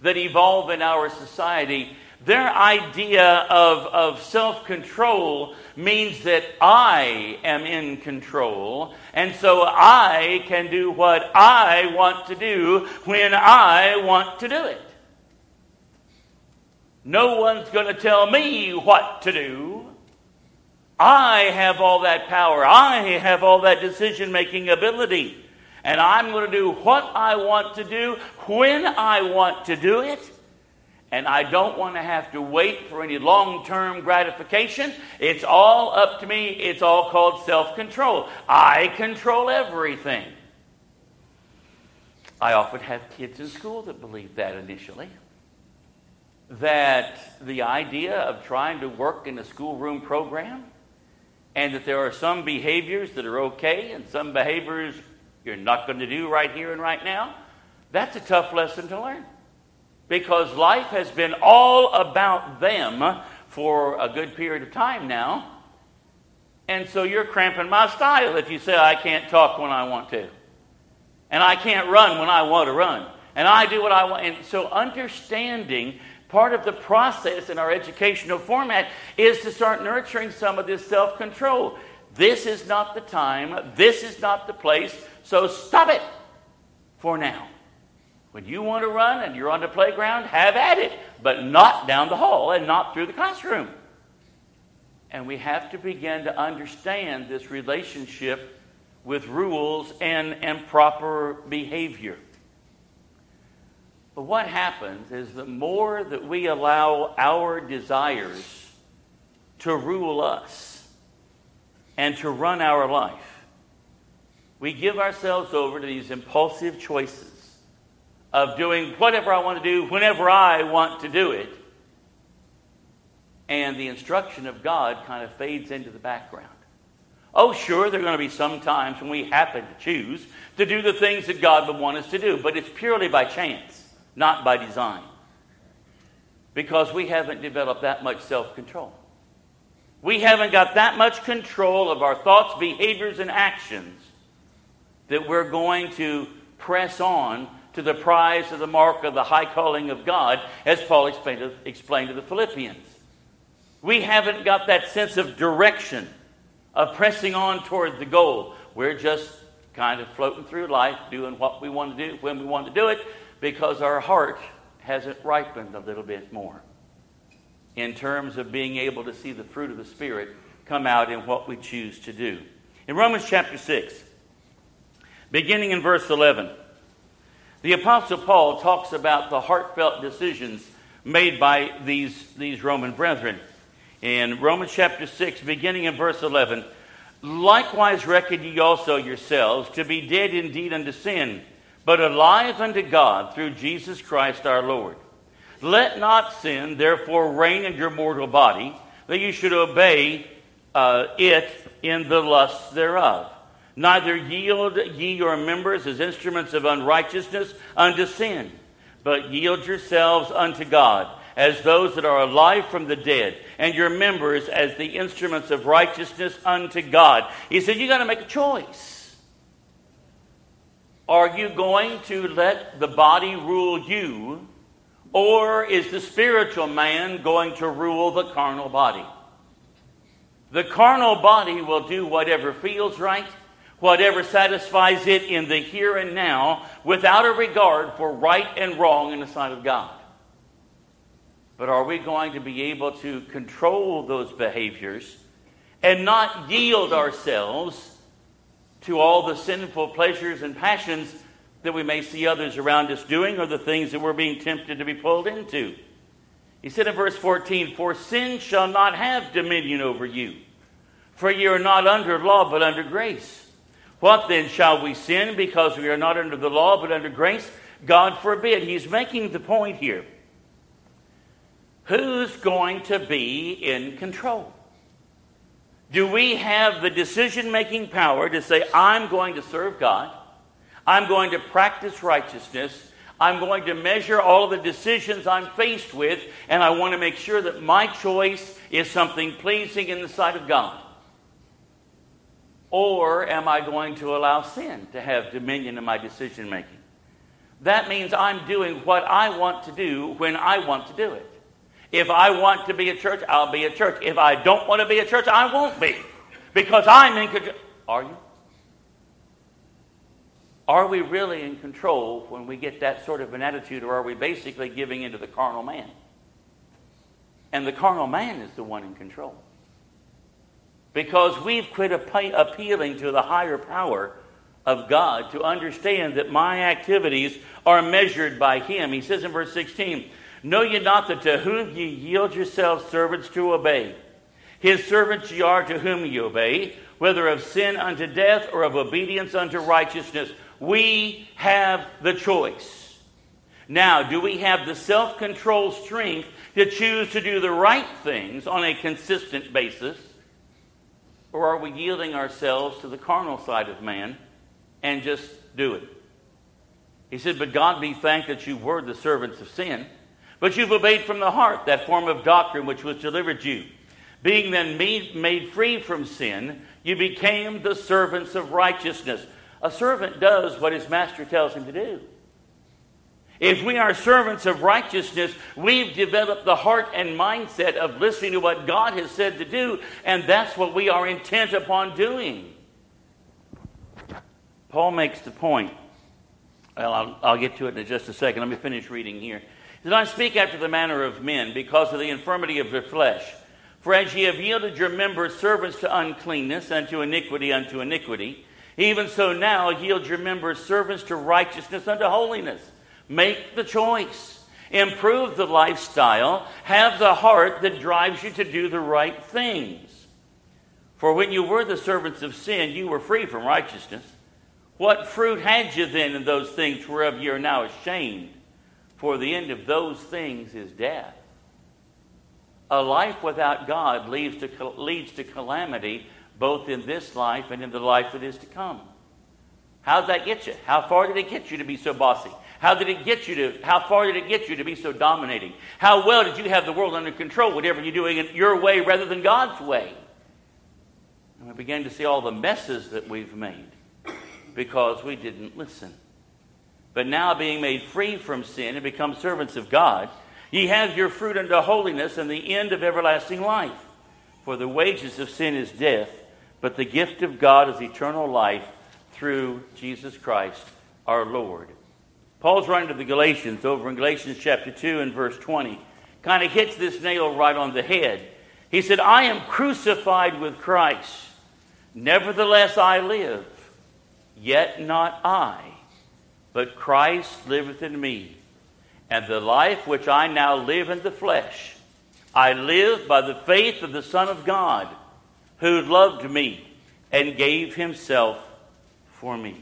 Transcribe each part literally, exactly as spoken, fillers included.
that evolve in our society, their idea of, of self-control means that I am in control, and so I can do what I want to do when I want to do it. No one's going to tell me what to do. I have all that power. I have all that decision-making ability. And I'm going to do what I want to do when I want to do it. And I don't want to have to wait for any long-term gratification. It's all up to me. It's all called self-control. I control everything. I often have kids in school that believe that initially. That the idea of trying to work in a schoolroom program, and that there are some behaviors that are okay and some behaviors you're not going to do right here and right now, that's a tough lesson to learn. Because life has been all about them for a good period of time now. And so you're cramping my style if you say I can't talk when I want to. And I can't run when I want to run. And I do what I want. And so understanding part of the process in our educational format is to start nurturing some of this self-control. This is not the time. This is not the place. So stop it for now. When you want to run and you're on the playground, have at it. But not down the hall and not through the classroom. And we have to begin to understand this relationship with rules and, and proper behavior. But what happens is the more that we allow our desires to rule us and to run our life, we give ourselves over to these impulsive choices of doing whatever I want to do whenever I want to do it. And the instruction of God kind of fades into the background. Oh, sure, there are going to be some times when we happen to choose to do the things that God would want us to do, but it's purely by chance. Not by design. Because we haven't developed that much self-control. We haven't got that much control of our thoughts, behaviors, and actions that we're going to press on to the prize of the mark of the high calling of God, as Paul explained to, explained to the Philippians. We haven't got that sense of direction, of pressing on toward the goal. We're just kind of floating through life, doing what we want to do when we want to do it, because our heart hasn't ripened a little bit more in terms of being able to see the fruit of the Spirit come out in what we choose to do. In Romans chapter six, beginning in verse eleven, the Apostle Paul talks about the heartfelt decisions made by these, these Roman brethren. In Romans chapter six, beginning in verse eleven, likewise reckon ye also yourselves to be dead indeed unto sin, but alive unto God through Jesus Christ our Lord. Let not sin therefore reign in your mortal body, that you should obey uh, it in the lusts thereof. Neither yield ye your members as instruments of unrighteousness unto sin, but yield yourselves unto God, as those that are alive from the dead, and your members as the instruments of righteousness unto God. He said, you got to make a choice. Are you going to let the body rule you, or is the spiritual man going to rule the carnal body? The carnal body will do whatever feels right, whatever satisfies it in the here and now, without a regard for right and wrong in the sight of God. But are we going to be able to control those behaviors and not yield ourselves to all the sinful pleasures and passions that we may see others around us doing, or the things that we're being tempted to be pulled into? He said in verse fourteen, for sin shall not have dominion over you, for ye are not under law, but under grace. What then, shall we sin because we are not under the law, but under grace? God forbid. He's making the point here. Who's going to be in control? Do we have the decision-making power to say, I'm going to serve God, I'm going to practice righteousness, I'm going to measure all of the decisions I'm faced with, and I want to make sure that my choice is something pleasing in the sight of God? Or am I going to allow sin to have dominion in my decision-making? That means I'm doing what I want to do when I want to do it. If I want to be a church, I'll be a church. If I don't want to be a church, I won't be. Because I'm in control. Are you? Are we really in control when we get that sort of an attitude, or are we basically giving into the carnal man? And the carnal man is the one in control. Because we've quit appealing to the higher power of God to understand that my activities are measured by Him. He says in verse sixteen, know ye not that to whom ye yield yourselves servants to obey, His servants ye are to whom ye obey, whether of sin unto death or of obedience unto righteousness. We have the choice. Now, do we have the self-control strength to choose to do the right things on a consistent basis? Or are we yielding ourselves to the carnal side of man and just do it? He said, but God be thanked that you were the servants of sin, but you've obeyed from the heart that form of doctrine which was delivered you. Being then made, made free from sin, you became the servants of righteousness. A servant does what his master tells him to do. If we are servants of righteousness, we've developed the heart and mindset of listening to what God has said to do, and that's what we are intent upon doing. Paul makes the point. Well, I'll, I'll get to it in just a second. Let me finish reading here. He said, I speak after the manner of men, because of the infirmity of their flesh. For as ye have yielded your members servants to uncleanness, and to iniquity unto iniquity, even so now yield your members servants to righteousness unto holiness. Make the choice. Improve the lifestyle. Have the heart that drives you to do the right things. For when you were the servants of sin, you were free from righteousness. What fruit had you then in those things whereof ye are now ashamed? For the end of those things is death. A life without God leads to, leads to calamity, both in this life and in the life that is to come. How did that get you? How far did it get you to be so bossy? How did it get you to, how far did it get you to be so dominating? How well did you have the world under control, whatever you're doing it your way rather than God's way? And we began to see all the messes that we've made because we didn't listen. But now, being made free from sin and become servants of God, ye have your fruit unto holiness and the end of everlasting life. For the wages of sin is death, but the gift of God is eternal life through Jesus Christ our Lord. Paul's writing to the Galatians over in Galatians chapter two and verse twenty. Kind of hits this nail right on the head. He said, I am crucified with Christ. Nevertheless I live. Yet not I, but Christ liveth in me. And the life which I now live in the flesh, I live by the faith of the Son of God, who loved me and gave himself for me.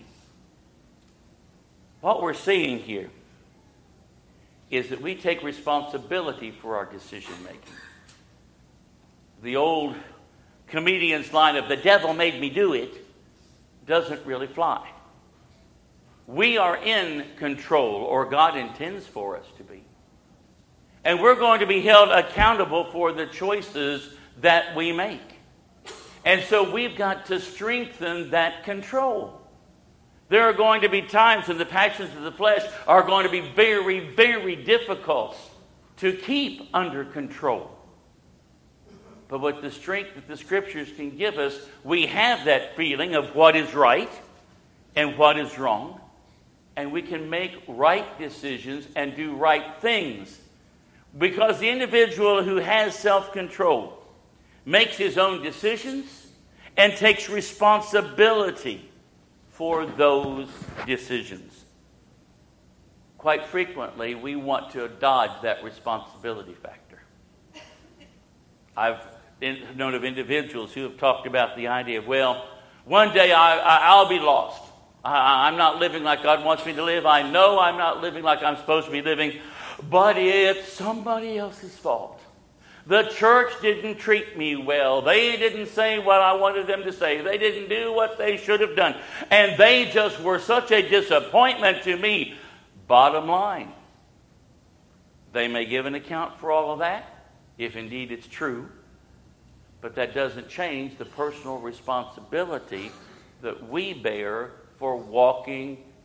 What we're seeing here is that we take responsibility for our decision making. The old comedian's line of, the devil made me do it, doesn't really fly. We are in control, or God intends for us to be. And we're going to be held accountable for the choices that we make. And so we've got to strengthen that control. There are going to be times when the passions of the flesh are going to be very, very difficult to keep under control. But with the strength that the Scriptures can give us, we have that feeling of what is right and what is wrong. And we can make right decisions and do right things. Because the individual who has self-control makes his own decisions and takes responsibility for those decisions. Quite frequently, we want to dodge that responsibility factor. I've known of individuals who have talked about the idea of, well, one day I, I, I'll be lost. I, I'm not living like God wants me to live. I know I'm not living like I'm supposed to be living, but it's somebody else's fault. The church didn't treat me well. They didn't say what I wanted them to say. They didn't do what they should have done. And they just were such a disappointment to me. Bottom line, they may give an account for all of that, if indeed it's true. But that doesn't change the personal responsibility that we bear for walking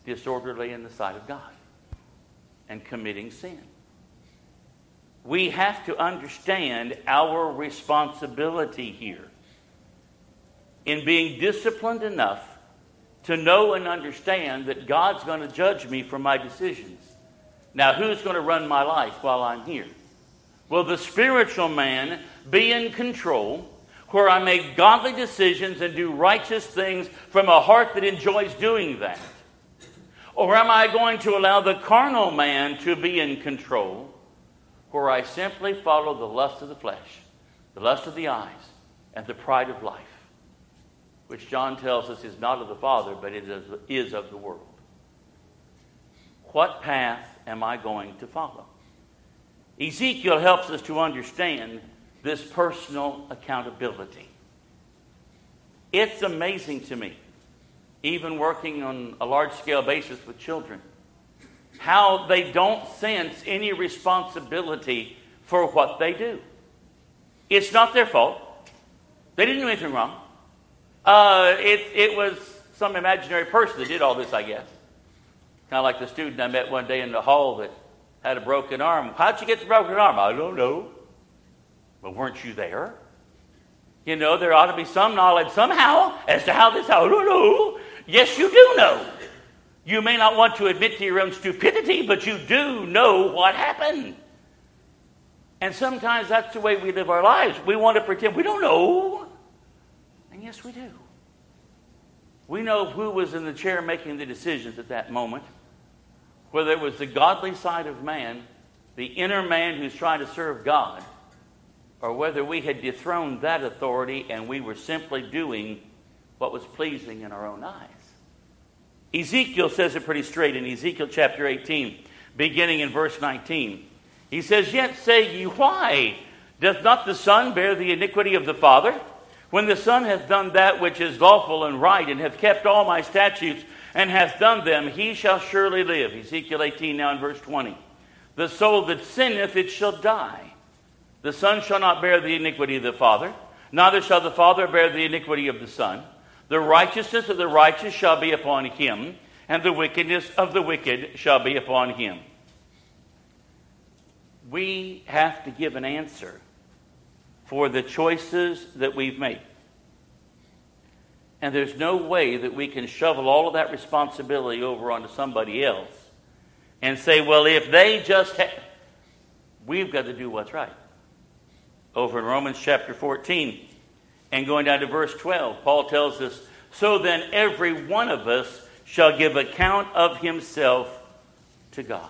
disorderly in the sight of God and committing sin. We have to understand our responsibility here in being disciplined enough to know and understand that God's going to judge me for my decisions. Now, who's going to run my life while I'm here? Will the spiritual man be in control, where I make godly decisions and do righteous things from a heart that enjoys doing that? Or am I going to allow the carnal man to be in control, where I simply follow the lust of the flesh, the lust of the eyes, and the pride of life, which John tells us is not of the Father, but it is of the world? What path am I going to follow? Ezekiel helps us to understand this personal accountability. It's amazing to me, even working on a large-scale basis with children, how they don't sense any responsibility for what they do. It's not their fault. They didn't do anything wrong. Uh, it, it was some imaginary person that did all this, I guess. Kind of like the student I met one day in the hall that had a broken arm. How'd you get the broken arm? I don't know. But weren't you there? You know, there ought to be some knowledge somehow as to how this, I don't know. Yes, you do know. You may not want to admit to your own stupidity, but you do know what happened. And sometimes that's the way we live our lives. We want to pretend we don't know. And yes, we do. We know who was in the chair making the decisions at that moment, whether it was the godly side of man, the inner man who's trying to serve God, or whether we had dethroned that authority and we were simply doing what was pleasing in our own eyes. Ezekiel says it pretty straight in Ezekiel chapter eighteen, beginning in verse nineteen. He says, "Yet say ye, why doth not the Son bear the iniquity of the Father? When the Son hath done that which is lawful and right, and hath kept all my statutes, and hath done them, he shall surely live." Ezekiel eighteen, now in verse twenty. "The soul that sinneth, it shall die. The Son shall not bear the iniquity of the Father, neither shall the Father bear the iniquity of the Son. The righteousness of the righteous shall be upon him, and the wickedness of the wicked shall be upon him." We have to give an answer for the choices that we've made. And there's no way that we can shovel all of that responsibility over onto somebody else and say, well, if they just ha-. We've got to do what's right. Over in Romans chapter fourteen and going down to verse twelve, Paul tells us, "So then every one of us shall give account of himself to God."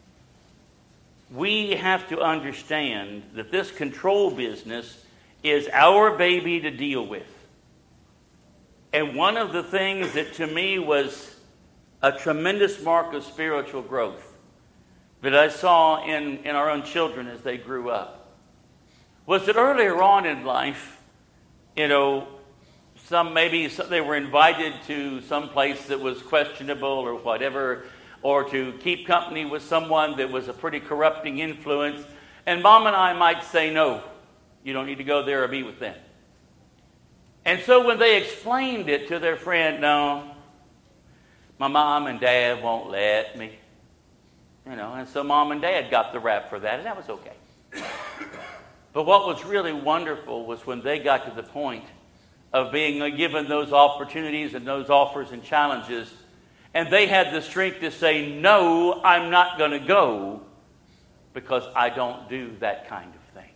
We have to understand that this control business is our baby to deal with. And one of the things that to me was a tremendous mark of spiritual growth that I saw in, in our own children as they grew up was that earlier on in life, you know, some maybe some, they were invited to some place that was questionable or whatever, or to keep company with someone that was a pretty corrupting influence. And Mom and I might say, no, you don't need to go there or be with them. And so when they explained it to their friend, no, my mom and dad won't let me. You know, and so Mom and Dad got the rap for that, and that was okay. But what was really wonderful was when they got to the point of being given those opportunities and those offers and challenges, and they had the strength to say, no, I'm not going to go because I don't do that kind of thing.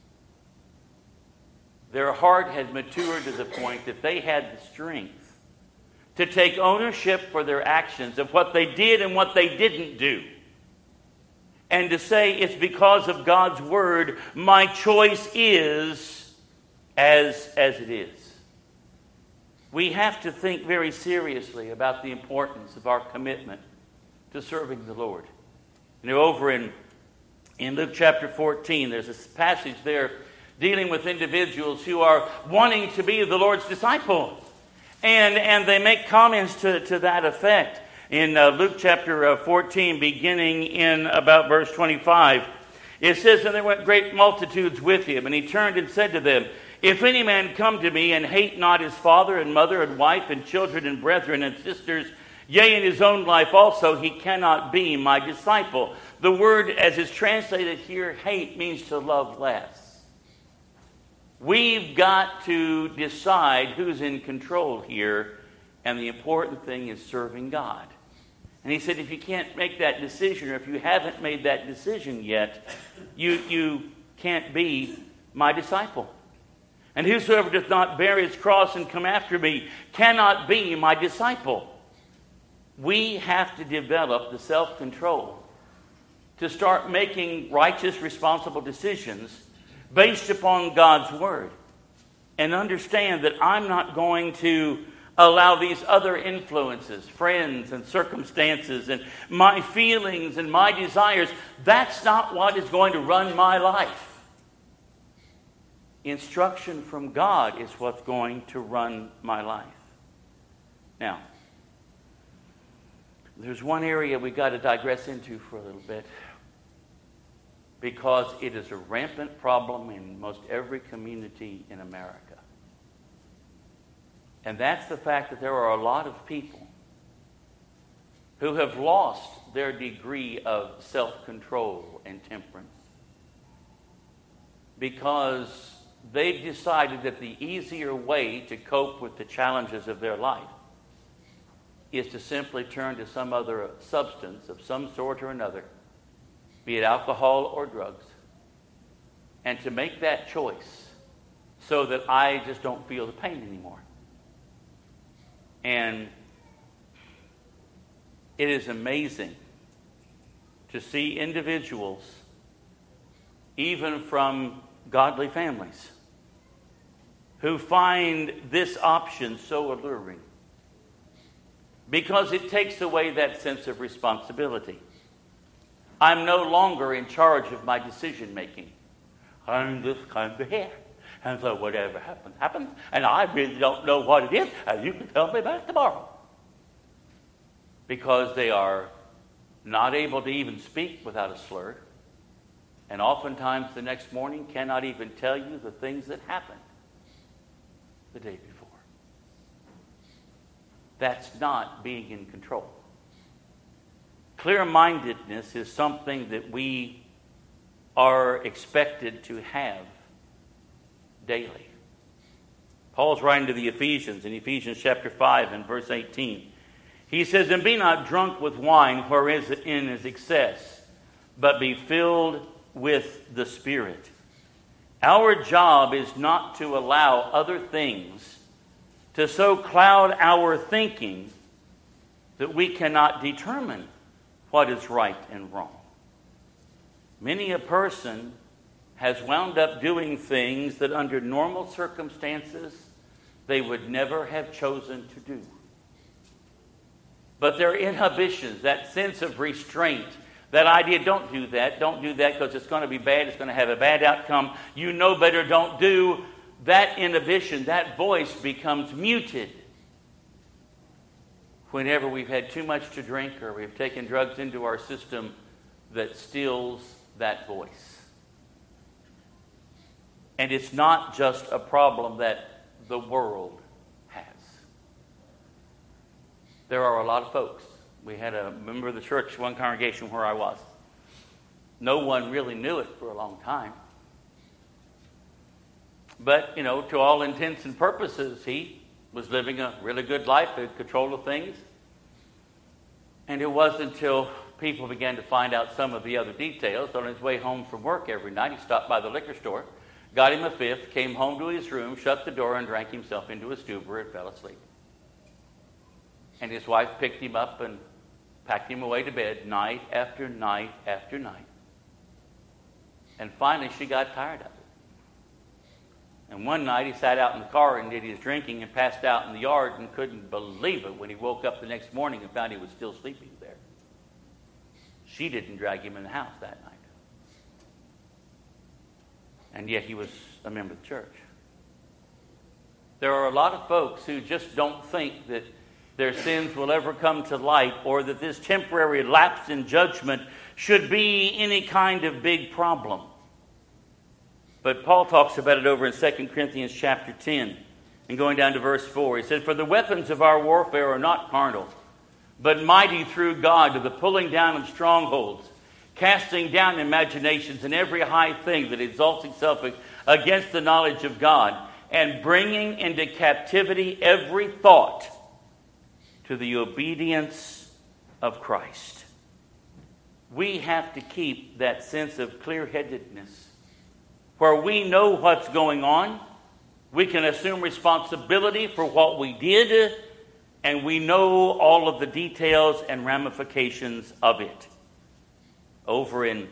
Their heart had matured to the point that they had the strength to take ownership for their actions of what they did and what they didn't do. And to say, it's because of God's word, my choice is as, as it is. We have to think very seriously about the importance of our commitment to serving the Lord. You know, over in, in Luke chapter fourteen, there's a passage there dealing with individuals who are wanting to be the Lord's disciple. And, and they make comments to, to that effect. In uh, Luke chapter uh, fourteen, beginning in about verse twenty-five, it says, "And there went great multitudes with him, and he turned and said to them, If any man come to me and hate not his father and mother and wife and children and brethren and sisters Yea, in his own life also he cannot be my disciple. The word, as is translated here, hate, means to love less. We've got to decide who's in control here, and the important thing is serving God. And he said, if you can't make that decision, or if you haven't made that decision yet, you, you can't be my disciple. And whosoever doth not bear his cross and come after me cannot be my disciple. We have to develop the self-control to start making righteous, responsible decisions based upon God's word. And understand that I'm not going to allow these other influences, friends and circumstances and my feelings and my desires. That's not what is going to run my life. Instruction from God is what's going to run my life. Now, there's one area we've got to digress into for a little bit, because it is a rampant problem in most every community in America. And that's the fact that there are a lot of people who have lost their degree of self-control and temperance because they've decided that the easier way to cope with the challenges of their life is to simply turn to some other substance of some sort or another, be it alcohol or drugs, and to make that choice so that I just don't feel the pain anymore. And it is amazing to see individuals, even from godly families, who find this option so alluring because it takes away that sense of responsibility. I'm no longer in charge of my decision making. I'm just kind of here. And so whatever happens, happens. And I really don't know what it is. And you can tell me about it tomorrow. Because they are not able to even speak without a slur. And oftentimes the next morning cannot even tell you the things that happened the day before. That's not being in control. Clear-mindedness is something that we are expected to have daily. Paul's writing to the Ephesians in Ephesians chapter five and verse eighteen. He says, "And be not drunk with wine wherein is excess, but be filled with the Spirit." Our job is not to allow other things to so cloud our thinking that we cannot determine what is right and wrong. Many a person has wound up doing things that under normal circumstances they would never have chosen to do. But their inhibitions, that sense of restraint, that idea, don't do that, don't do that because it's going to be bad, it's going to have a bad outcome, you know better, don't do, that inhibition, that voice becomes muted whenever we've had too much to drink or we've taken drugs into our system that stills that voice. And it's not just a problem that the world has. There are a lot of folks. We had a member of the church, one congregation where I was. No one really knew it for a long time. But, you know, to all intents and purposes, he was living a really good life, had control of things. And it wasn't until people began to find out some of the other details. On his way home from work every night, he stopped by the liquor store, got him a fifth, came home to his room, shut the door, and drank himself into a stupor and fell asleep. And his wife picked him up and packed him away to bed night after night after night. And finally, she got tired of it. And one night, he sat out in the car and did his drinking and passed out in the yard and couldn't believe it when he woke up the next morning and found he was still sleeping there. She didn't drag him in the house that night. And yet he was a member of the church. There are a lot of folks who just don't think that their sins will ever come to light or that this temporary lapse in judgment should be any kind of big problem. But Paul talks about it over in Second Corinthians chapter ten and going down to verse four. He said, "For the weapons of our warfare are not carnal, but mighty through God to the pulling down of strongholds, casting down imaginations and every high thing that exalts itself against the knowledge of God, and bringing into captivity every thought to the obedience of Christ. We have to keep that sense of clear-headedness where we know what's going on, we can assume responsibility for what we did, and we know all of the details and ramifications of it. Over in,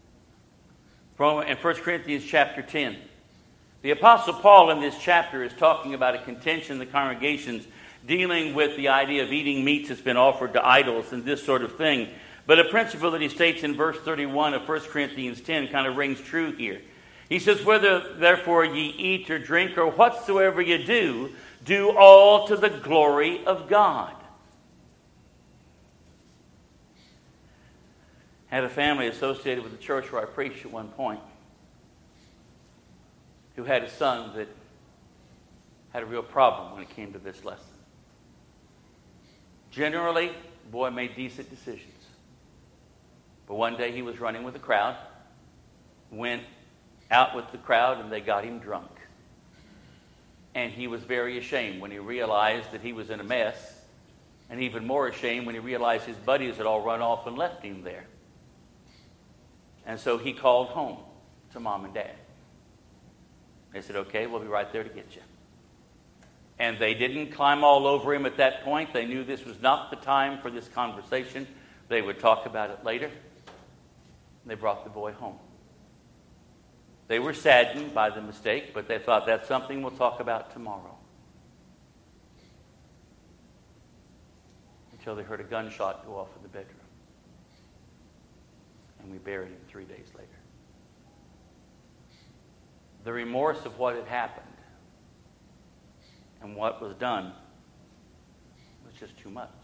in First Corinthians chapter ten, the Apostle Paul in this chapter is talking about a contention in the congregations dealing with the idea of eating meats that's been offered to idols and this sort of thing. But a principle that he states in verse thirty-one of First Corinthians ten kind of rings true here. He says, whether therefore ye eat or drink or whatsoever ye do, do all to the glory of God. I had a family associated with the church where I preached at one point who had a son that had a real problem when it came to this lesson. Generally, the boy made decent decisions. But one day he was running with the crowd, went out with the crowd, and they got him drunk. And he was very ashamed when he realized that he was in a mess, and even more ashamed when he realized his buddies had all run off and left him there. And so he called home to mom and dad. They said, okay, we'll be right there to get you. And they didn't climb all over him at that point. They knew this was not the time for this conversation. They would talk about it later. They brought the boy home. They were saddened by the mistake, but they thought that's something we'll talk about tomorrow. Until they heard a gunshot go off in the bedroom. And we buried him three days later. The remorse of what had happened and what was done was just too much.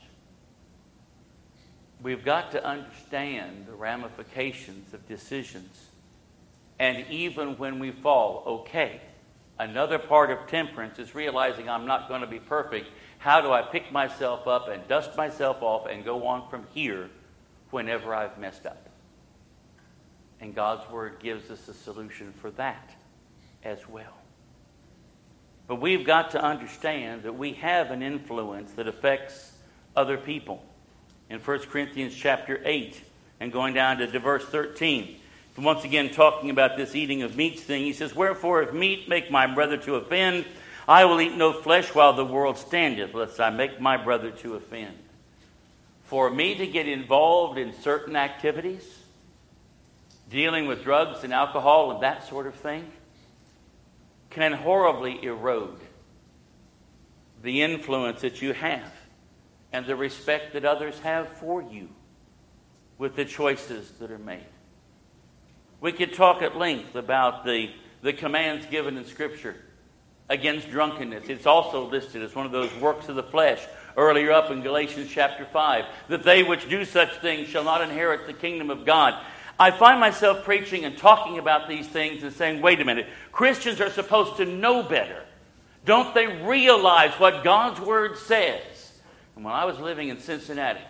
We've got to understand the ramifications of decisions. And even when we fall, okay. Another part of temperance is realizing I'm not going to be perfect. How do I pick myself up and dust myself off and go on from here whenever I've messed up? And God's Word gives us a solution for that as well. But we've got to understand that we have an influence that affects other people. In First Corinthians chapter eight, and going down to verse thirteen, once again talking about this eating of meats thing, he says, wherefore if meat make my brother to offend, I will eat no flesh while the world standeth, lest I make my brother to offend. For me to get involved in certain activities, dealing with drugs and alcohol and that sort of thing, can horribly erode the influence that you have and the respect that others have for you with the choices that are made. We could talk at length about the, the commands given in Scripture against drunkenness. It's also listed as one of those works of the flesh earlier up in Galatians chapter five, that they which do such things shall not inherit the kingdom of God. I find myself preaching and talking about these things and saying, wait a minute, Christians are supposed to know better. Don't they realize what God's Word says? And when I was living in Cincinnati,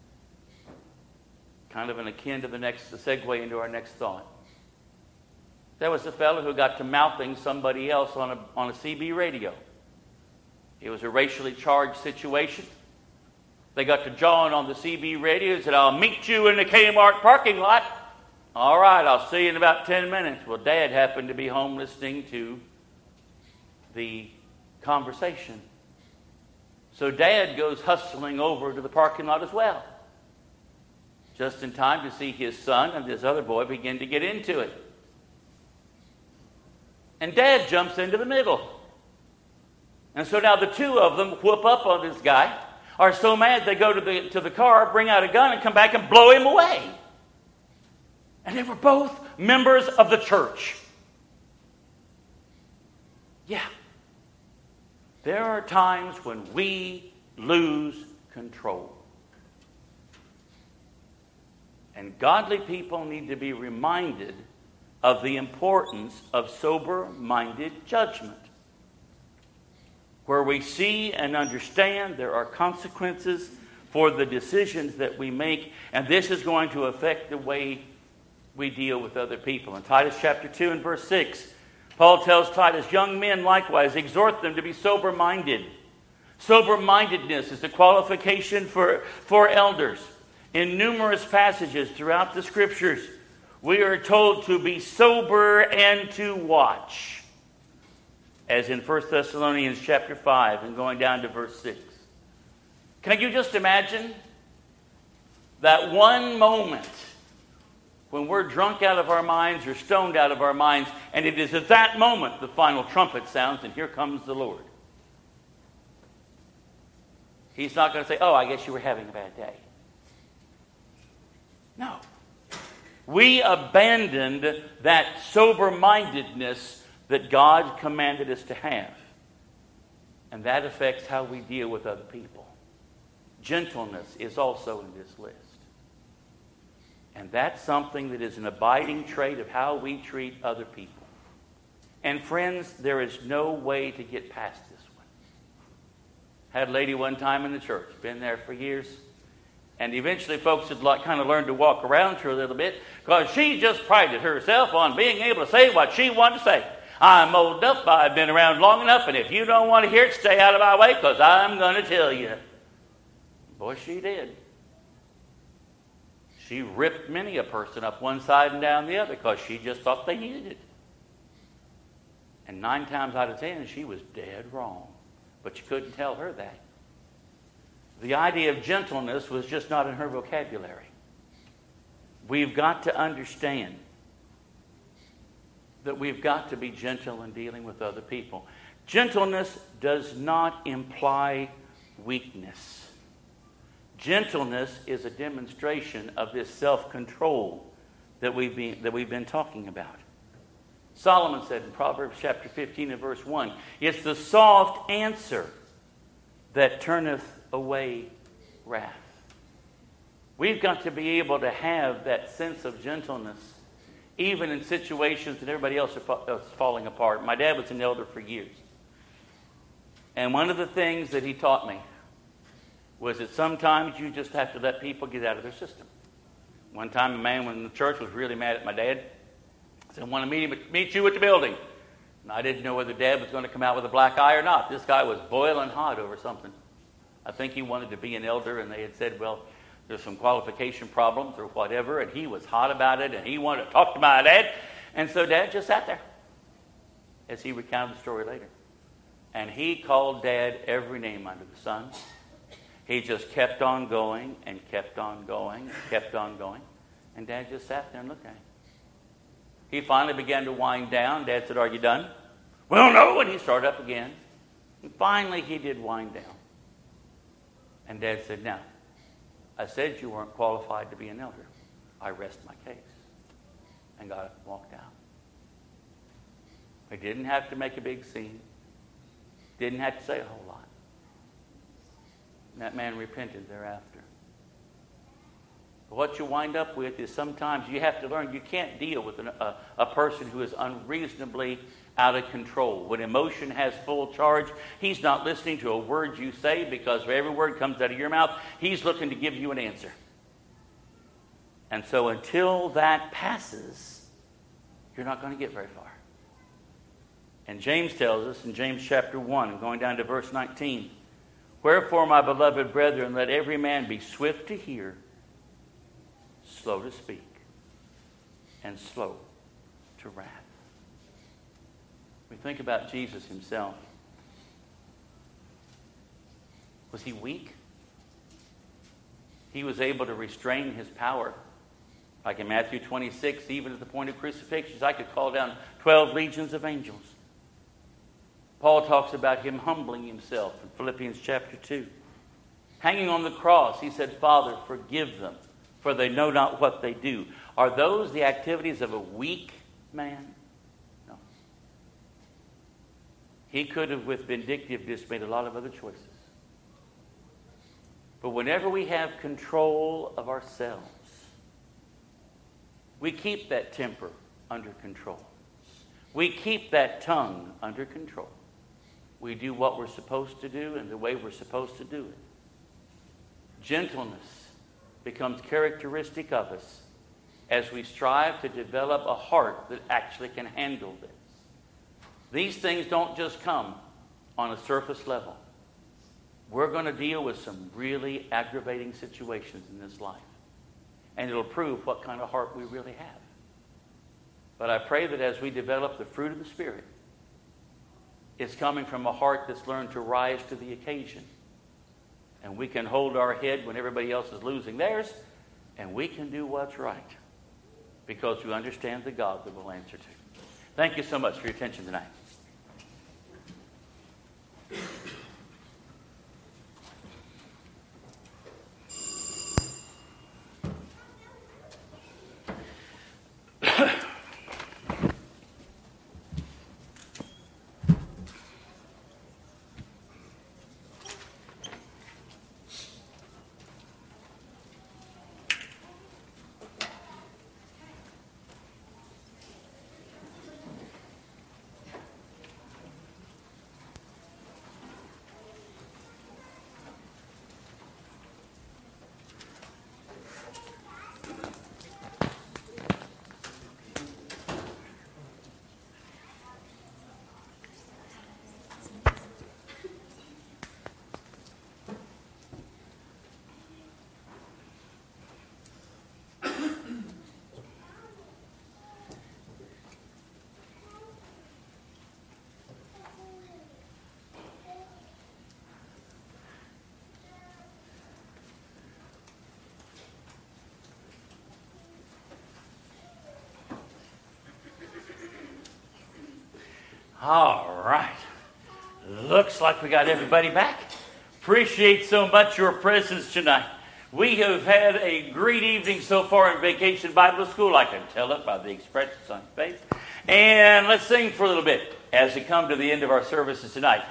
kind of an akin to the next, the segue into our next thought, there was a fellow who got to mouthing somebody else on a, on a C B radio. It was a racially charged situation. They got to jawing on the C B radio and said, I'll meet you in the Kmart parking lot. All right, I'll see you in about ten minutes. Well, Dad happened to be home listening to the conversation. So Dad goes hustling over to the parking lot as well, just in time to see his son and this other boy begin to get into it. And Dad jumps into the middle. And so now the two of them whoop up on this guy, are so mad they go to the, to the car, bring out a gun, and come back and blow him away. And they were both members of the church. Yeah. There are times when we lose control. And godly people need to be reminded of the importance of sober-minded judgment, where we see and understand there are consequences for the decisions that we make, and this is going to affect the way we deal with other people. In Titus chapter two and verse six, Paul tells Titus, young men likewise, exhort them to be sober-minded. Sober-mindedness is the qualification for, for elders. In numerous passages throughout the Scriptures, we are told to be sober and to watch. As in First Thessalonians chapter five and going down to verse six. Can you just imagine that one moment when we're drunk out of our minds or stoned out of our minds, and it is at that moment the final trumpet sounds, and here comes the Lord. He's not going to say, oh, I guess you were having a bad day. No. We abandoned that sober-mindedness that God commanded us to have. And that affects how we deal with other people. Gentleness is also in this list. And that's something that is an abiding trait of how we treat other people. And friends, there is no way to get past this one. Had a lady one time in the church, been there for years, and eventually folks had like, kind of learned to walk around her a little bit because she just prided herself on being able to say what she wanted to say. I'm old enough, I've been around long enough, and if you don't want to hear it, stay out of my way because I'm going to tell you. Boy, she did. She ripped many a person up one side and down the other because she just thought they needed it. And nine times out of ten, she was dead wrong. But you couldn't tell her that. The idea of gentleness was just not in her vocabulary. We've got to understand that we've got to be gentle in dealing with other people. Gentleness does not imply weakness. Gentleness is a demonstration of this self-control that we've been, that we've been talking about. Solomon said in Proverbs chapter fifteen and verse one, it's the soft answer that turneth away wrath. We've got to be able to have that sense of gentleness even in situations that everybody else is falling apart. My dad was an elder for years. And one of the things that he taught me was that sometimes you just have to let people get out of their system. One time a man in the church was really mad at my dad. Said, I want to meet him, meet you at the building. And I didn't know whether Dad was going to come out with a black eye or not. This guy was boiling hot over something. I think he wanted to be an elder, and they had said, well, there's some qualification problems or whatever, and he was hot about it, and he wanted to talk to my dad. And so Dad just sat there, as he recounted the story later. And he called Dad every name under the sun. He just kept on going and kept on going and kept on going. And Dad just sat there and looked at him. He finally began to wind down. Dad said, are you done? Well, no. And he started up again. And finally, he did wind down. And Dad said, now, I said you weren't qualified to be an elder. I rest my case. And got up and walked out. He didn't have to make a big scene. Didn't have to say a whole lot. And that man repented thereafter. But what you wind up with is sometimes you have to learn you can't deal with an, a, a person who is unreasonably out of control. When emotion has full charge, he's not listening to a word you say because for every word comes out of your mouth, he's looking to give you an answer. And so until that passes, you're not going to get very far. And James tells us in James chapter one, and going down to verse nineteen, wherefore, my beloved brethren, let every man be swift to hear, slow to speak, and slow to wrath. We think about Jesus himself. Was he weak? He was able to restrain his power. Like in Matthew twenty-six, even at the point of crucifixion, I could call down twelve legions of angels. Paul talks about him humbling himself in Philippians chapter two. Hanging on the cross, he said, Father, forgive them, for they know not what they do. Are those the activities of a weak man? No. He could have, with vindictiveness, made a lot of other choices. But whenever we have control of ourselves, we keep that temper under control. We keep that tongue under control. We do what we're supposed to do and the way we're supposed to do it. gentleness becomes characteristic of us as we strive to develop a heart that actually can handle this. These things don't just come on a surface level. We're going to deal with some really aggravating situations in this life. And it'll prove what kind of heart we really have. But I pray that as we develop the fruit of the Spirit, it's coming from a heart that's learned to rise to the occasion. And we can hold our head when everybody else is losing theirs, and we can do what's right because we understand the God that we'll answer to. Thank you so much for your attention tonight. All right. Looks like we got everybody back. Appreciate so much your presence tonight. We have had a great evening so far in Vacation Bible School. I can tell it by the expressions on face. And let's sing for a little bit as we come to the end of our services tonight.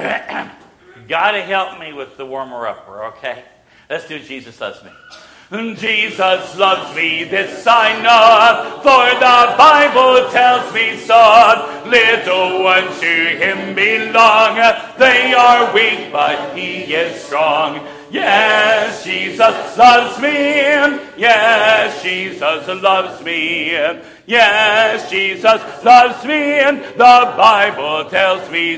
Gotta help me with the warmer-upper, okay? Let's do Jesus Loves Me. Jesus loves me, this I know, for the Bible tells me so. Little ones to him belong, they are weak, but he is strong. Yes, Jesus loves me, yes, Jesus loves me, yes, Jesus loves me, the Bible tells me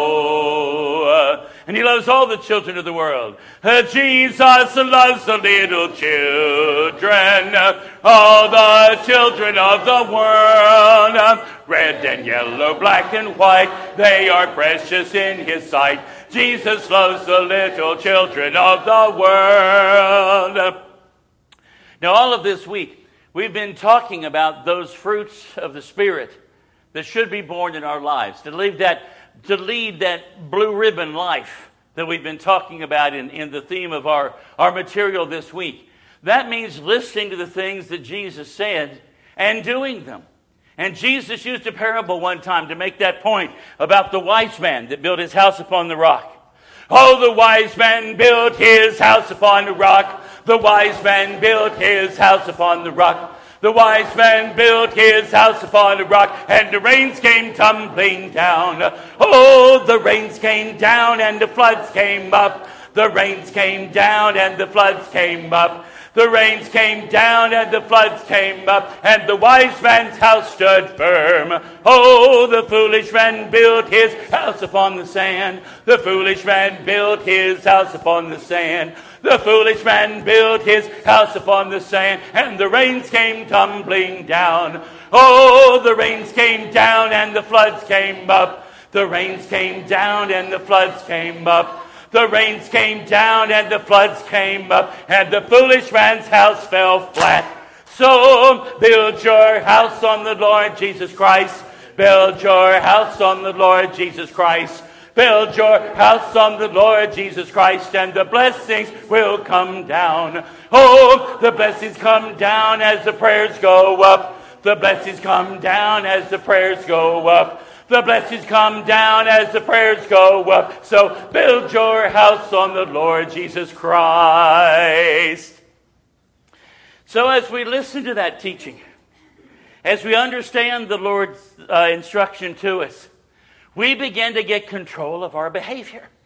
so. And he loves all the children of the world. Jesus loves the little children, all the children of the world. Red and yellow, black and white, they are precious in his sight. Jesus loves the little children of the world. Now, all of this week, we've been talking about those fruits of the Spirit that should be born in our lives, to lead that, to lead that blue ribbon life that we've been talking about in, in the theme of our, our material this week. That means listening to the things that Jesus said and doing them. And Jesus used a parable one time to make that point about the wise man that built his house upon the rock. Oh, the wise man built his house upon the rock. The wise man built his house upon the rock. The wise man built his house upon the rock, and the rains came tumbling down. Oh, the rains came down and the floods came up. The rains came down and the floods came up. The rains came down and the floods came up, and the wise man's house stood firm. Oh, the foolish man built his house upon the sand. The foolish man built his house upon the sand. The foolish man built his house upon the sand, and the rains came tumbling down. Oh, the rains came down and the floods came up. The rains came down and the floods came up. The rains came down and the floods came up, and the foolish man's house fell flat. So build your house on the Lord Jesus Christ. Build your house on the Lord Jesus Christ. Build your house on the Lord Jesus Christ, and the blessings will come down. Oh, the blessings come down as the prayers go up. The blessings come down as the prayers go up. The blessings come down as the prayers go up. So build your house on the Lord Jesus Christ. So as we listen to that teaching, as we understand the Lord's uh, instruction to us, we begin to get control of our behavior.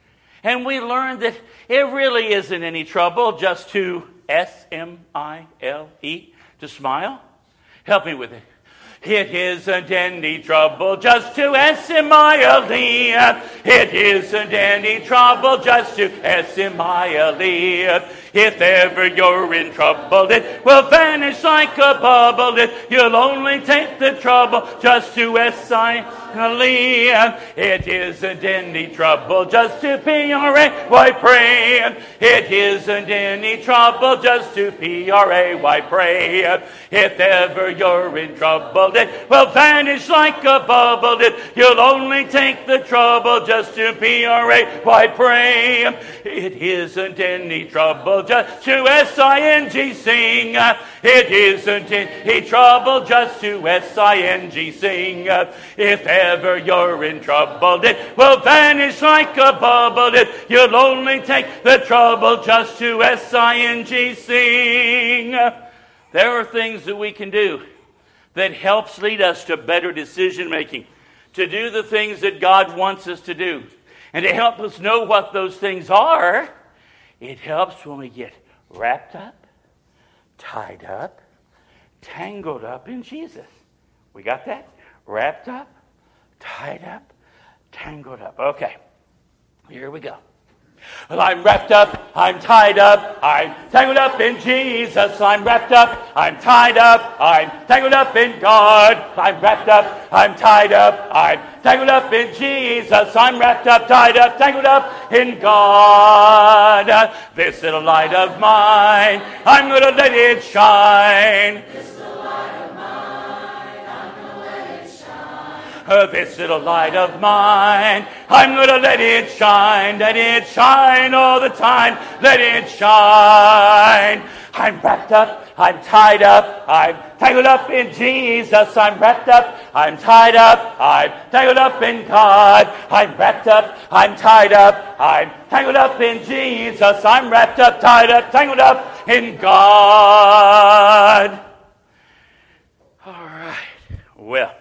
And we learned that it really isn't any trouble just to S M I L E, to smile. Help me with it. It isn't any trouble just to S M I L E. It isn't any trouble just to S M I L E. If ever you're in trouble, it will vanish like a bubble. It, you'll only take the trouble just to S I L E. It isn't any trouble just to P R A Y, pray. It isn't any trouble just to P R A Y, pray. If ever you're in trouble, it will vanish like a bubble. It, you'll only take the trouble just to P R A Y, pray. It isn't any trouble just to S I N G, sing. It isn't any trouble just to S I N G, sing. If ever you're in trouble, it will vanish like a bubble. It, you'll only take the trouble just to S I N G, sing. There are things that we can do that helps lead us to better decision making, to do the things that God wants us to do. And to help us know what those things are, it helps when we get wrapped up, tied up, tangled up in Jesus. We got that? Wrapped up, tied up, tangled up. Okay, here we go. Well, I'm wrapped up, I'm tied up, I'm tangled up in Jesus. I'm wrapped up, I'm tied up, I'm tangled up in God. I'm wrapped up, I'm tied up, I'm tangled up in Jesus. I'm wrapped up, tied up, tangled up in God. This little light of mine, I'm going to let it shine. Uh, this little light of mine, I'm going to let it shine, let it shine all the time, let it shine. I'm wrapped up, I'm tied up, I'm tangled up in Jesus. I'm wrapped up, I'm tied up, I'm tangled up in God. I'm wrapped up, I'm tied up, I'm tangled up in Jesus. I'm wrapped up, tied up, tangled up in God. All right, well,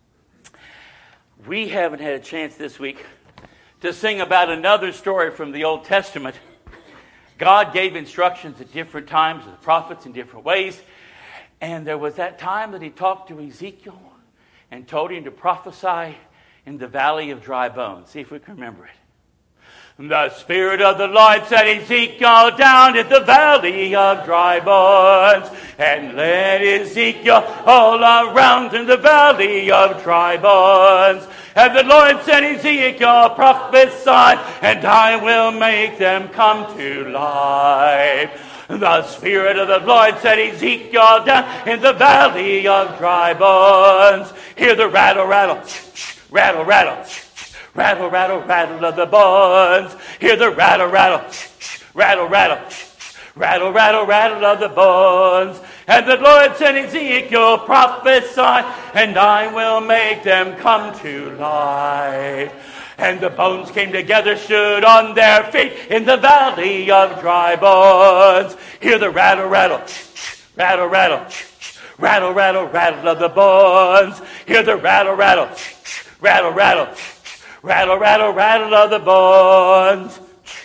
we haven't had a chance this week to sing about another story from the Old Testament. God gave instructions at different times to the prophets in different ways. And there was that time that he talked to Ezekiel and told him to prophesy in the valley of dry bones. See if we can remember it. The Spirit of the Lord set Ezekiel down in the valley of dry bones, and led Ezekiel all around in the valley of dry bones. And the Lord said, Ezekiel, prophesy, and I will make them come to life. The Spirit of the Lord set Ezekiel down in the valley of dry bones. Hear the rattle, rattle, rattle, rattle, rattle, rattle, rattle of the bones. Hear the rattle, rattle, rattle, rattle, rattle, rattle, rattle of the bones. And the Lord said, Ezekiel, prophesy, and I will make them come to life. And the bones came together, stood on their feet in the valley of dry bones. Hear the rattle, rattle, rattle, rattle, rattle, rattle, rattle of the bones. Hear the rattle, rattle, rattle, rattle, rattle, rattle, rattle of the bones.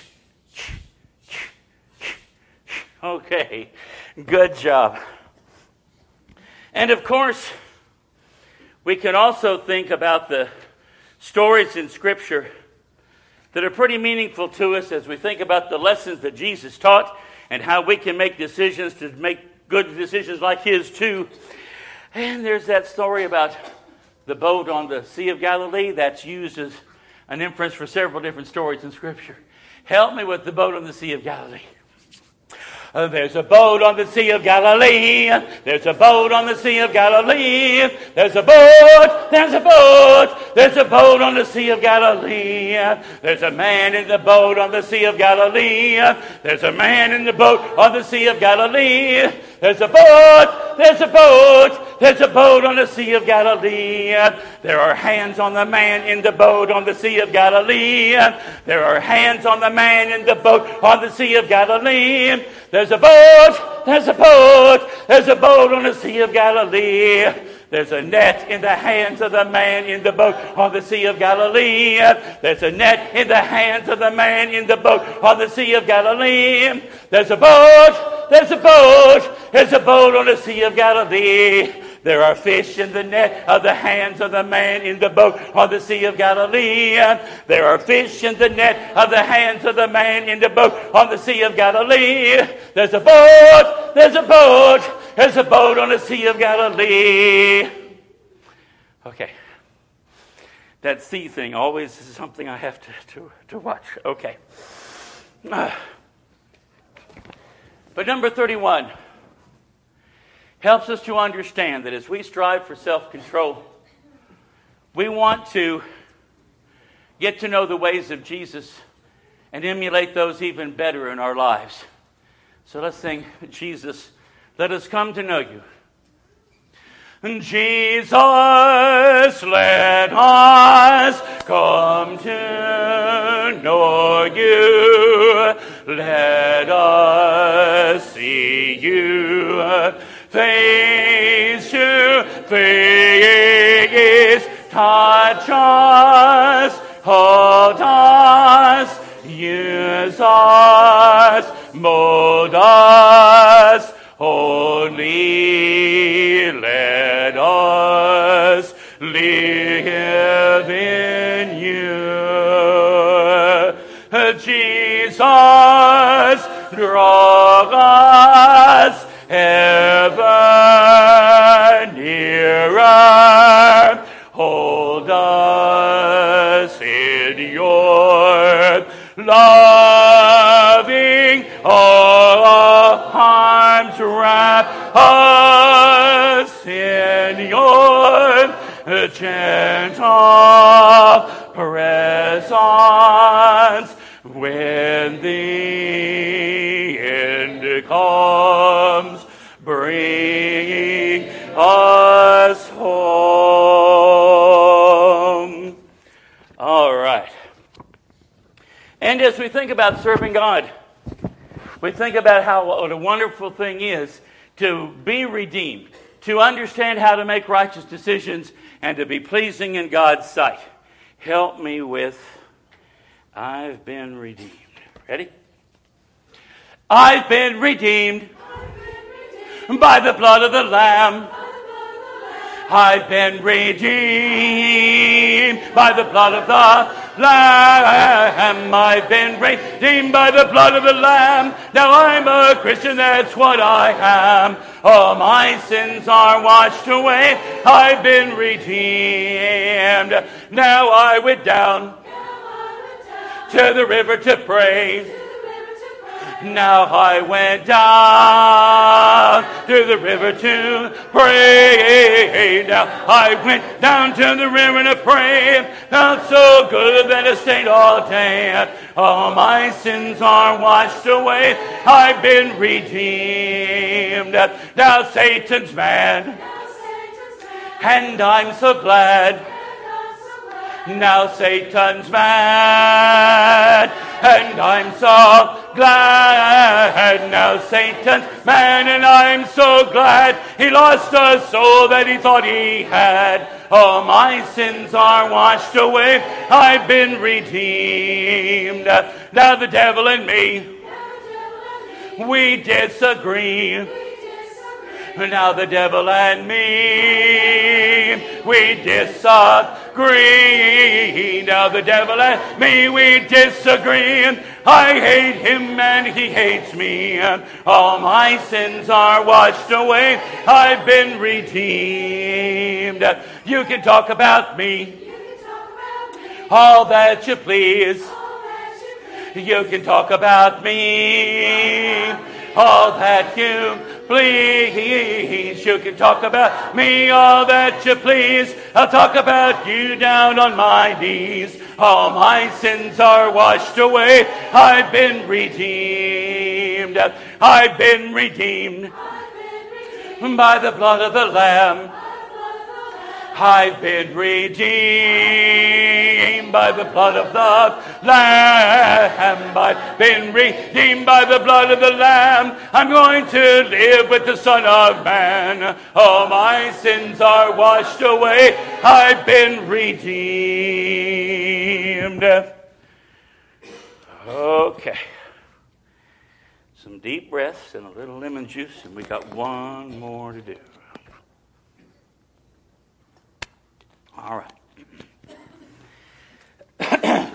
Okay, good job. And of course, we can also think about the stories in Scripture that are pretty meaningful to us as we think about the lessons that Jesus taught and how we can make decisions to make good decisions like his too. And there's that story about the boat on the Sea of Galilee that's used as an inference for several different stories in Scripture. Help me with the boat on the Sea of Galilee. Uh, there's a boat on the Sea of Galilee. There's a boat on the Sea of Galilee. There's a boat. There's a boat. There's a boat on the Sea of Galilee. There's a man in the boat on the Sea of Galilee. There's a man in the boat on the Sea of Galilee. There's a boat. There's a boat. There's a boat on the Sea of Galilee. There are hands on the man in the boat on the Sea of Galilee. There are hands on the man in the boat on the Sea of Galilee. There's a boat. There's a boat. There's a boat on the Sea of Galilee. There's a net in the hands of the man in the boat on the Sea of Galilee. There's a net in the hands of the man in the boat on the Sea of Galilee. There's a boat, there's a boat, there's a boat on the Sea of Galilee. There are fish in the net of the hands of the man in the boat on the Sea of Galilee. There are fish in the net of the hands of the man in the boat on the Sea of Galilee. There's a boat, there's a boat, there's a boat on the Sea of Galilee. Okay. That sea thing always is something I have to, to, to watch. Okay. Uh, but number thirty-one helps us to understand that as we strive for self-control, we want to get to know the ways of Jesus and emulate those even better in our lives. So let's sing, Jesus, let us come to know you. Jesus, let us come to know you. Let us see you face to face. Touch us, hold us, use us, mold us. Only let us live in you. Jesus, draw us ever nearer. Hold us in your loving arms. Wrap us in your gentle presence. When the end comes, bring us home. All right. And as we think about serving God, we think about how what a wonderful thing is to be redeemed, to understand how to make righteous decisions, and to be pleasing in God's sight. Help me with, I've been redeemed. Ready? I've been redeemed, I've been redeemed by the blood of the Lamb. I've been redeemed by the blood of the Lamb. I've been redeemed by the blood of the Lamb. Now I'm a Christian, that's what I am. All my sins are washed away. I've been redeemed. Now I went down to the river to pray. Now I went down to the river to pray. Now I went down to the river to pray. Felt so good that I stayed all day. All my sins are washed away. I've been redeemed. Now Satan's mad, and I'm so glad. Now Satan's mad, and I'm so glad. Now Satan's mad, and I'm so glad. He lost a soul that he thought he had. All my sins are washed away. I've been redeemed. Now the devil and me, we disagree. Now the devil and me, we disagree. Now the devil and me, we disagree. I hate him and he hates me. All my sins are washed away. I've been redeemed. You can talk about me all that you please. You can talk about me all that you please. You can talk about me all that you please. I'll talk about you down on my knees. All my sins are washed away. I've been redeemed. I've been redeemed by the blood of the Lamb. I've been redeemed by the blood of the Lamb. I've been redeemed by the blood of the Lamb. I'm going to live with the Son of Man. All my sins are washed away. I've been redeemed. Okay. Some deep breaths and a little lemon juice, and we got one more to do. All right.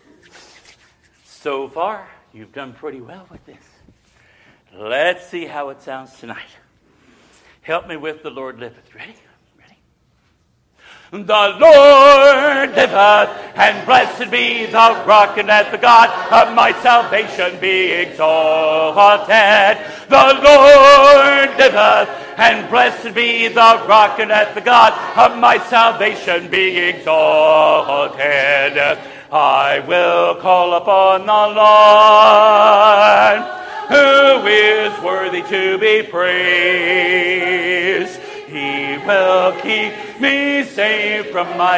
So far, you've done pretty well with this. Let's see how it sounds tonight. Help me with The Lord Liveth. Ready? Ready? The Lord liveth, and blessed be the rock, and that the God of my salvation be exalted. The Lord liveth, and blessed be the rock, and that the God of my salvation be exalted. I will call upon the Lord, who is worthy to be praised. He will keep me safe from my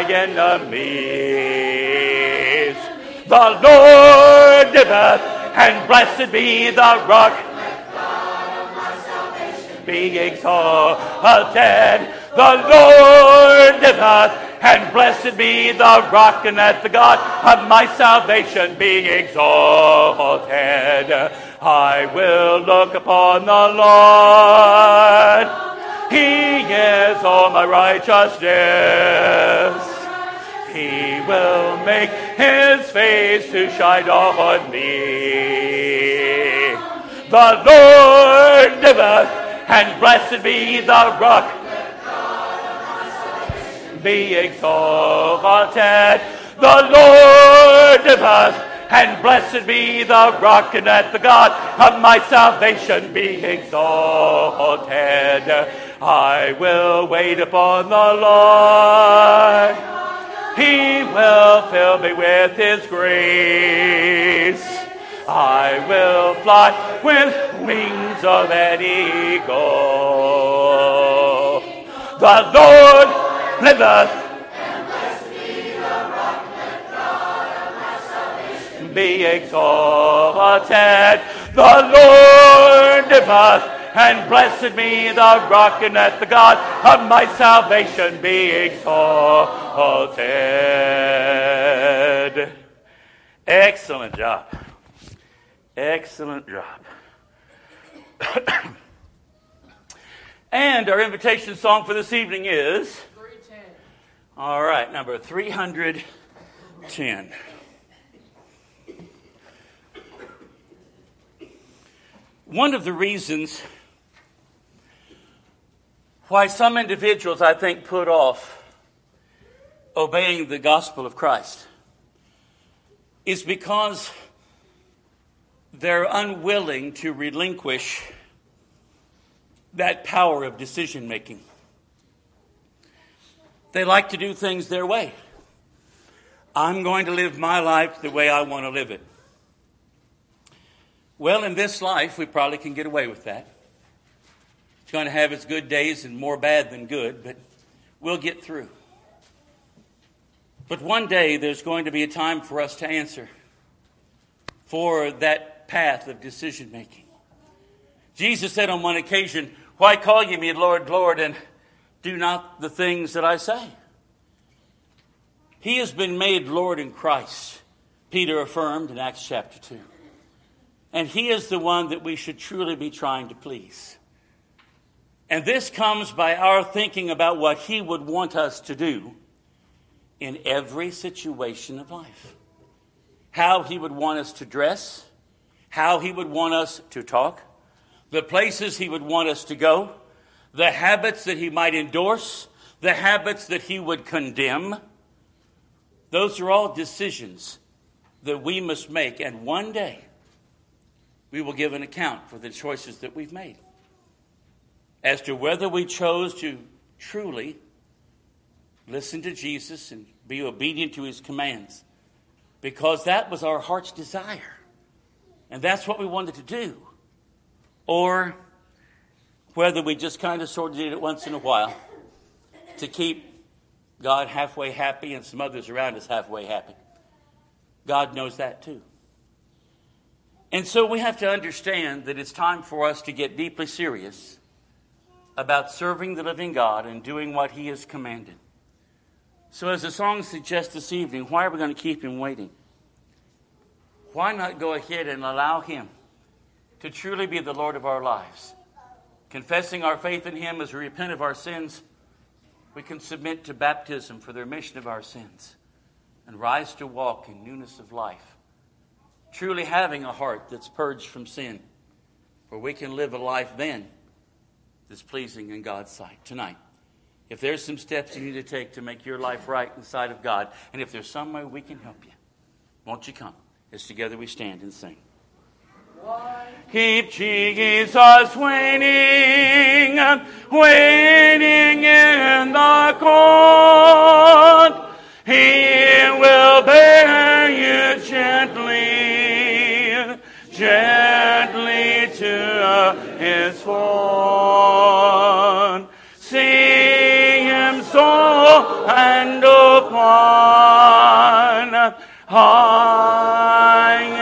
enemies. The Lord liveth, and blessed be the rock, be exalted. The Lord liveth, and blessed be the rock, and that the God of my salvation be exalted. I will look upon the Lord. He is all my righteousness. He will make his face to shine on me. The Lord liveth, and blessed be the rock, be exalted. The Lord liveth, and blessed be the rock, and that the God of my salvation be exalted. I will wait upon the Lord. He will fill me with his grace. I will fly with wings of an eagle. The Lord liveth, and blessed be the rock, and God of my salvation be exalted. The Lord liveth, and blessed be the rock, and that the God of my salvation be exalted. Excellent job. Excellent job. And our invitation song for this evening is three ten. All right, number three hundred ten. One of the reasons why some individuals, I think, put off obeying the gospel of Christ is because they're unwilling to relinquish that power of decision making. They like to do things their way. I'm going to live my life the way I want to live it. Well, in this life, we probably can get away with that. It's going to have its good days and more bad than good, but we'll get through. But one day, there's going to be a time for us to answer for that path of decision making. Jesus said on one occasion, "Why call ye me Lord, Lord, and do not the things that I say?" He has been made Lord in Christ, Peter affirmed in Acts chapter two. And he is the one that we should truly be trying to please. And this comes by our thinking about what he would want us to do in every situation of life. How he would want us to dress, how he would want us to talk, the places he would want us to go, the habits that he might endorse, the habits that he would condemn. Those are all decisions that we must make, and one day we will give an account for the choices that we've made as to whether we chose to truly listen to Jesus and be obedient to his commands, because that was our heart's desire, and that's what we wanted to do, or whether we just kind of sort of did it once in a while to keep God halfway happy and some others around us halfway happy. God knows that too. And so we have to understand that it's time for us to get deeply serious about serving the living God and doing what He has commanded. So as the song suggests this evening, why are we going to keep Him waiting? Why not go ahead and allow Him to truly be the Lord of our lives? Confessing our faith in Him as we repent of our sins, we can submit to baptism for the remission of our sins and rise to walk in newness of life. Truly having a heart that's purged from sin, where we can live a life then that's pleasing in God's sight. Tonight, if there's some steps you need to take to make your life right in the sight of God, and if there's some way we can help you, won't you come as together we stand and sing. Keep Jesus waiting, waiting in the court. He will bear you gently, gently to His throne. See Him so and upon high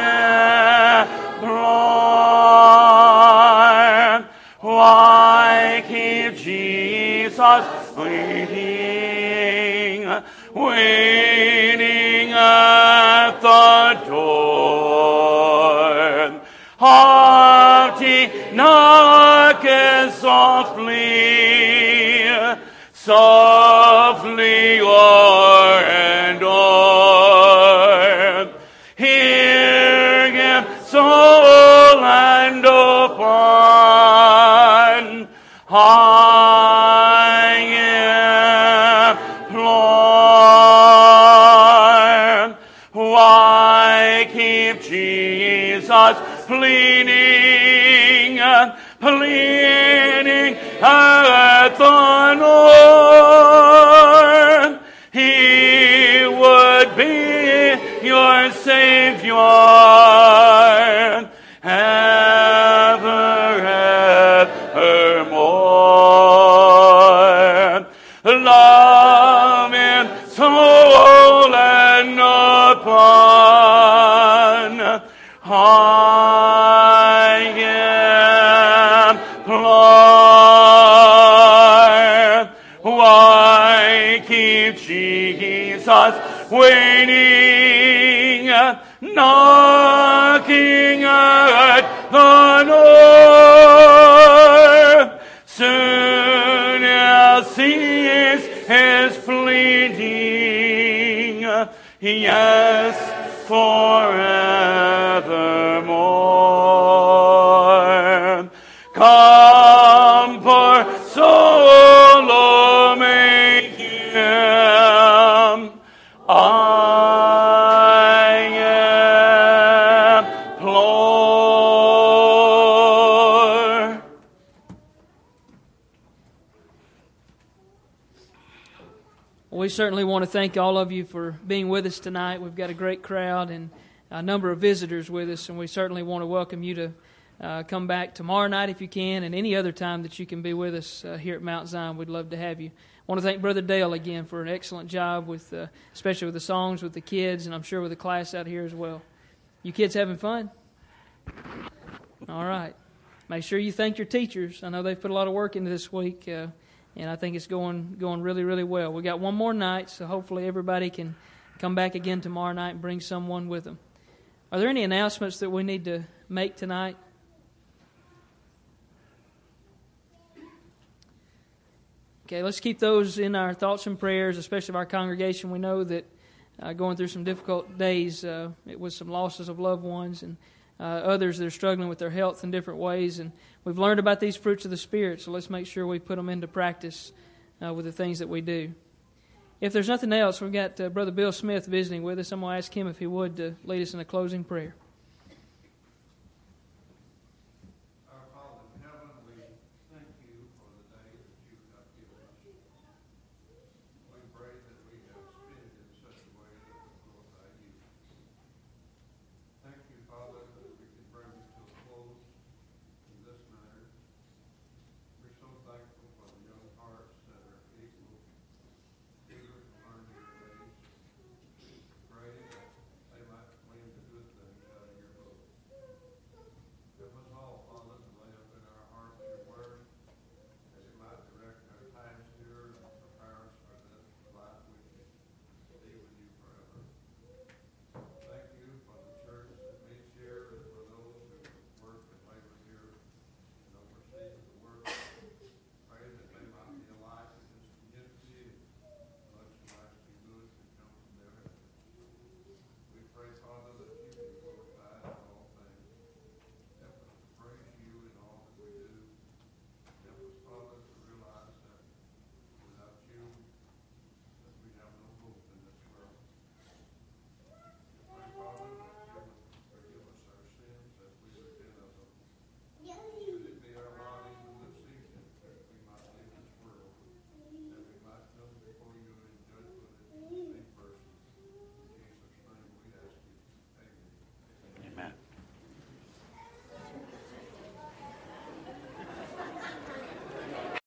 employ. Why keep Jesus waiting, waiting at the door? Hearty knocketh softly, softly o'er and o'er. Hear Him, soul and upon high employ. Why keep Jesus pleading, pleading at the door? He would be your Savior ever, evermore. Love in soul and upon high employ. Why keep Jesus waiting, knocking at the door? Soon He'll cease His pleading, yes, forevermore. Come, poor soul, oh, make Him I implore. We certainly want to thank all of you for being with us tonight. We've got a great crowd and a number of visitors with us, and we certainly want to welcome you to uh, come back tomorrow night if you can, and any other time that you can be with us uh, here at Mount Zion. We'd love to have you. I want to thank Brother Dale again for an excellent job, with, uh, especially with the songs, with the kids, and I'm sure with the class out here as well. You kids having fun? All right. Make sure you thank your teachers. I know they've put a lot of work into this week, uh, and I think it's going going really, really well. We got one more night, so hopefully everybody can come back again tomorrow night and bring someone with them. Are there any announcements that we need to make tonight? Okay, let's keep those in our thoughts and prayers, especially of our congregation. We know that uh, going through some difficult days uh, with some losses of loved ones, and uh, others that are struggling with their health in different ways. And we've learned about these fruits of the Spirit, so let's make sure we put them into practice uh, with the things that we do. If there's nothing else, we've got uh, Brother Bill Smith visiting with us. I'm going to ask him if he would to lead us in a closing prayer.